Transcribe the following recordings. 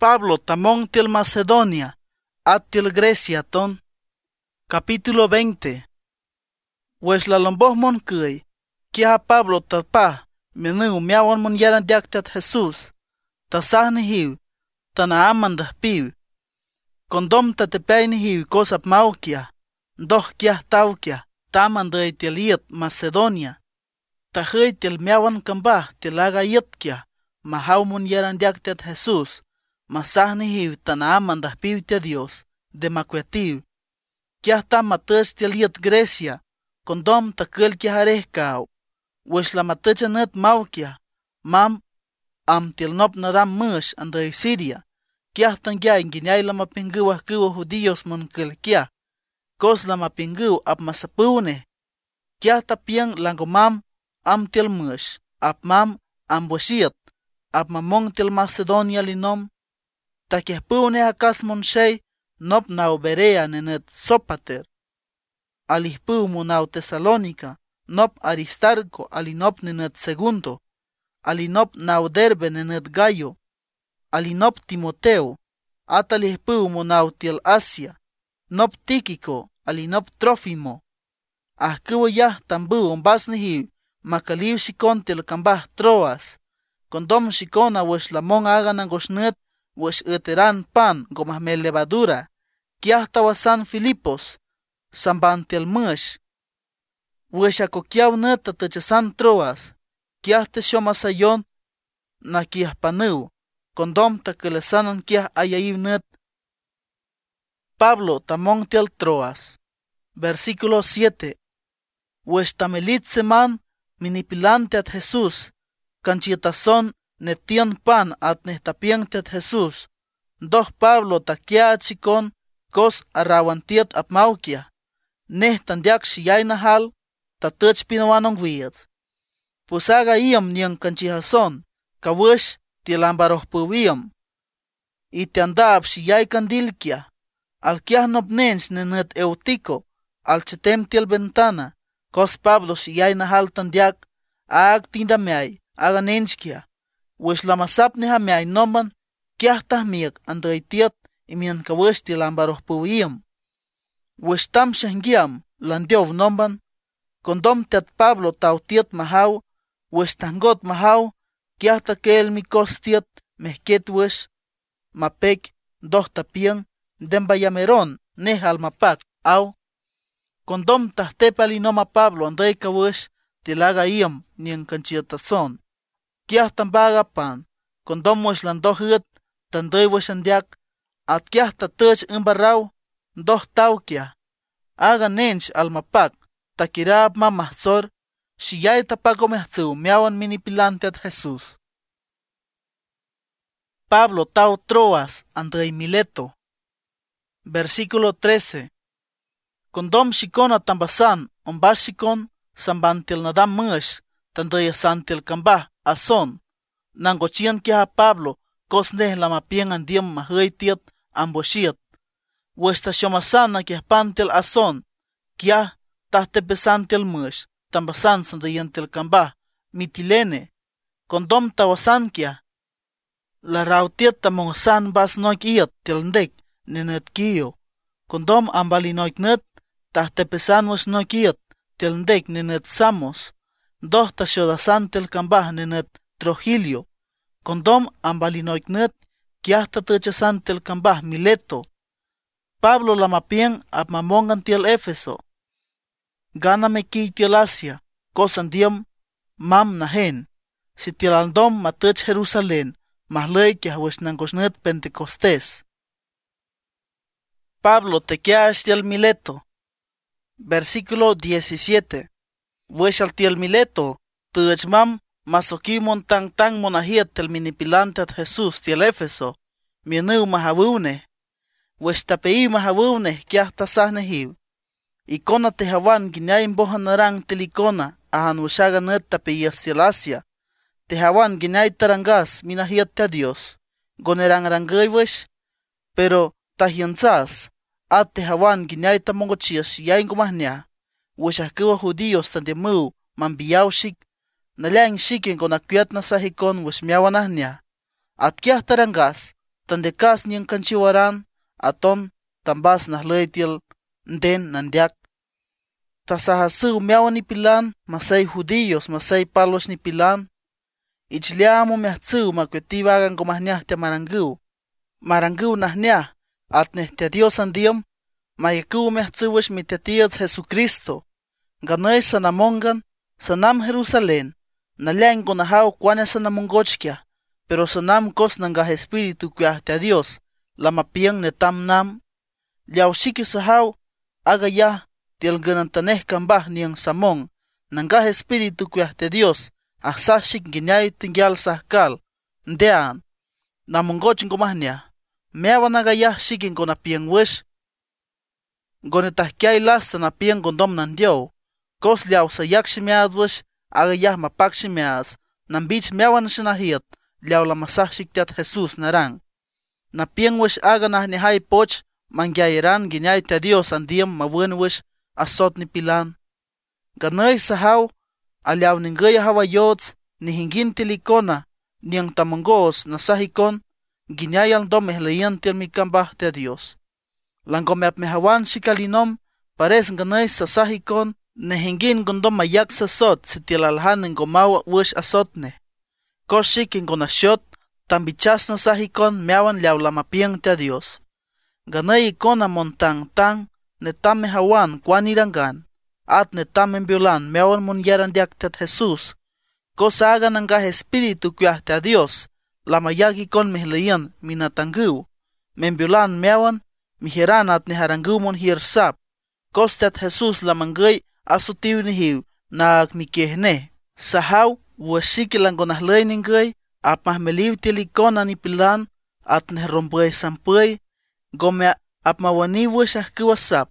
Pablo tamón til Macedonia, at til Grecia ton. Capítulo 20. Wes la lombos mon kuy, kia Pablo tapa, menu miawan mon yaran diaktat Jesus, ta sahni hiu, ta na amandah piu. Kondom ta tepaini hiu kosap maukia, doh kia taukia, tamandai til yet Macedonia. Ta hui til miawan kambah til aga yetkia, mahau mon yaran diaktat Jesus, masahni hiu ta na amandah piu te Dios, de makuetiu. Kia ta mates til yet Grecia, kondom ta kel kia harehkau, wes la matecha net maukia, mam am til nop nadam mush andai Siria, kia tan kia inginyay la mapinguwa kuwa judíos mon kel kia, kos la mapingu ap masapune, kia ta piang lango mam am til mush, ap mam am boshiat, ap mamong til Macedonia linom, ta kia pune akas mon shay, nop nau Berea nenet Sopater, alihpu munau Tesalónica, nop Aristarco alinop nenet Segundo, alinop nau Derbe nenet Gallo, alinop Timoteo, atalihpu munau til Asia, nop Tíquico, alinop Trófimo, ahkuwa yah tambu ombasnihiu, makaliw shikon til kambah Troas, kondom shikona wesh lamong agan angosnet, wesh eteran pan gomahme levadura, kiah tawasan Filipos, samban til mush, wesh akokiaw net tatechasan Troas, kiah te shomasayon, na kiah panu, kondom takelesanan kiah ayayiv net. Pablo tamong til Troas. Versículo 7. Wesh tamelit seman minipilante at Jesus, kanchietason netian pan at nehtapiente at Jesus, doh Pablo takia chikon, kos arawantiet ap maukia, nehtandiak shiyay nahal, tatech pinawanong wiyat. Pusaga iyam niyang kanchihason, kawish tilambaroh puwiyam, itiandab shiyay kandilkia, al kiah nopnens nenet eutiko, al chetem til ventana, kos Pablo shiyay nahal tandiak, ag tindameay, aganenskia, wesh lamasap nehameay noman, kiah tahmiak andraitiat, imian kawish tilambaroh puwiyam. Wesh tam shahngiyam, landiov noman, kondom tet Pablo tautiet mahau, wesh tangot mahau, kiah takel mikos tiet, mehket wesh, mapek, doh tapiang, dembayameron, nehal mapak, au. Kondom tahtepali noma Pablo andrei kawish, tilaga iyam, nien kanchiatason. Kiah tambaga pan, kondom wesh landoh yet, tandrei wesh andiak, at kiah tatech imbarau, doh taukia, aga nench al mapak, takirab mamahzor, shiyay tapagomehzu miawan minipilante at Jesus. Pablo tau Troas, andrei Mileto. Versículo 13. Kondom shikon atambasan, ombashikon, sambantil nadam mush, tandrei asantil kambah, ason, nangochian kia Pablo, kosneh lamapien andiam mahreitiet, amboshiet. Westa shomasana kia pantil ason, kia tahtepesantil mush, tambasan sandayantil kambah, mitilene, kondom tawasan kia. La rautiet tamongasan bas noik iat tilndek, nenet kiyo, kondom ambalinoik net, tahtepesan was noik iat, tilndek nenet Samos, doh tashodasan til kambah nenet Trogilio, kondom ambalinoik net, kiah tatechasan til kambah Mileto. Pablo lamapien ap mamongan til Efeso. Ganame ki til Asia, kosan diem, mam nahen, si tilandom matech Jerusalén, mahlei kiah wesh nangosnet Pentecostés. Pablo tekiash til Mileto. Versículo 17. Wesh al til Mileto, tuech mam, masokimon tang monahiet tel minipilante at Jesus til Efeso, mieneu mahabune, wesh tapei mahabune kiah tasahnehiv. Ikona tehawan ginayin bohanarang telikona, ahan weshagan tapeyas til Asia, tehawan ginay tarangas minahiet te Dios, gonerang rangay wesh, pero tahianzas, at tehawan ginay tamongochias yayin gumahnya, wesh ahkiwa judíos tandemeu mambiyaw shik, nalang shikin kon akyat na sahikon wesh miawanahnya, at kiah tarangas, tandekas niang kanchiwaran aton tambas nahlay tiel nden nandiak. Tasahasiw meawan nipilan masay judíos masay palos nipilan. Ichliamo meahtsiw makwetivagan gomahniah te marangiw nahniah atneh te Dios andiam mayakiw meahtsiwish mitetiats Jesucristo. Ganay sanamongan sanam Jerusalén naliang gonahaw kwane sanamongochkia, pero sanam kos nangah espíritu kuah te Dios lamapiang netam nam. Liaw shiki sahaw agayah tiel ganantaneh kambah niang samong nangah espíritu kuah te Dios asashik ginyay tingyal sahkal ndean namongoch ngomahnia meawan agayah shikin gonapiang wish gonetahkiay lasta napiang gondom nandiow kos liaw sayak shimead wish agayah mapak shimeas nambich meawan shinahiat liaw lamasah shiktiat Jesus narang napiang wish aga nahnihay poch mangyayeran ginyay te Dios andiam mawin wish asot nipilan. Ganay sahaw aliaw ningay hawayots ni hingin tilikona niang tamangos na sahikon ginyayang domehleyan til mikambah te Dios. Langomep mehawan shikalinom pares ganay sa sahikon ne hingin gondom mayak sa sot si tilalhan ng gomawa wish asotne. Koshikin gonasyot tambichas na sahikon meawan liaw lamapiang te Dios. Ganay ikona montang-tang netam mehawan kwanirangan at netam membiolan meawan munyaran diak te Jesus. Kosaga nangah espiritu kuah te Dios lamayagi kon mehleyan minatanggiw membiolan meawan miheran at neharanggiw mon hirsap. Kostet Jesus lamanggay asutiw nihiw naag mikehne. Sahaw wasikilang gonahlay ninggay ap mahmeliw tilikona nipilan at neherompay sampay gome ap mawaniwa shahkiwasap.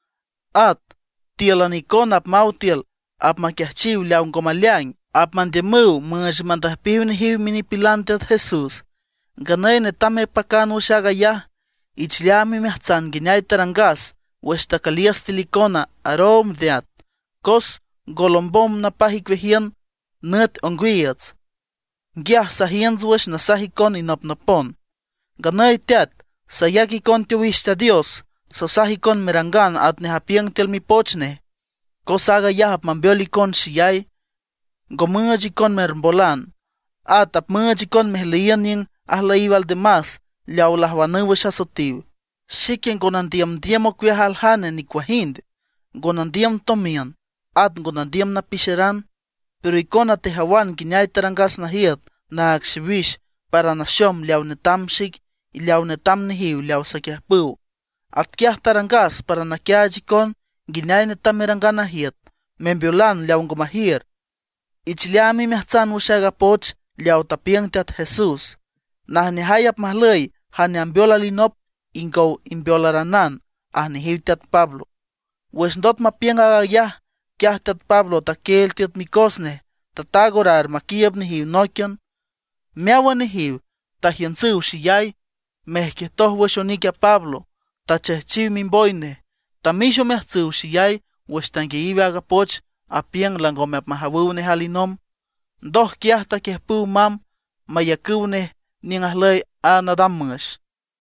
At tielanikon ap mautiel ap makiahchiw liaw gomaliang ap mandemew mga mantahpiw nihiw minipilantet Jesus. Ganay netame pakan washagayah ichliami mehtsan ginyay tarangas weshtakalias tilikona arom deat. Kos golombom na pahikvehian net ongwiyats. Giah sahians wesh na sahikon inopnopon. Ganay teat sayakikon tiwishta Dios sa sahikon merangan at nehapiang telmipochne. Kosaga yahap mambiolikon shiyay gomungajikon mermbolan at ap mungajikon mehliyan yung ahlaiwal demas liaw lahwanawa siya sotiw. Shikin gonandiam okwiahalhanen ni kwahind gonandiam tomian at gonandiam na pisheran, pero ikon at tehawan ginyay tarangas na hiyat na akshiwish para nasyom liaw netamshik iliaw netam nihiw liaw sa kiahpuw. At kiah tarangas para nakiajikon ginyay netamerangan na hiyat membiolan liaw gumahir. Ichliami mehtsan wushaga poch liaw tapiang tat Jesus. Nahnihayap mahlay haniambiola linop ingaw imbiolaranan ahnihiw tat Pablo. Wesndot mapiang agayah kiah tat Pablo takel tat mikosne tatagorar makiyab nihiw nokyan. Meawan nihiw tahyansiw shiyay mehketoh weshonikya Pablo tachehchiw minboyne tamisho mehtziw shiyay westangeiwe agapoch apiang langomep mahawiw ne halinom. Doh kiah takehpuw mam mayakiw ne ningahlay anadammush.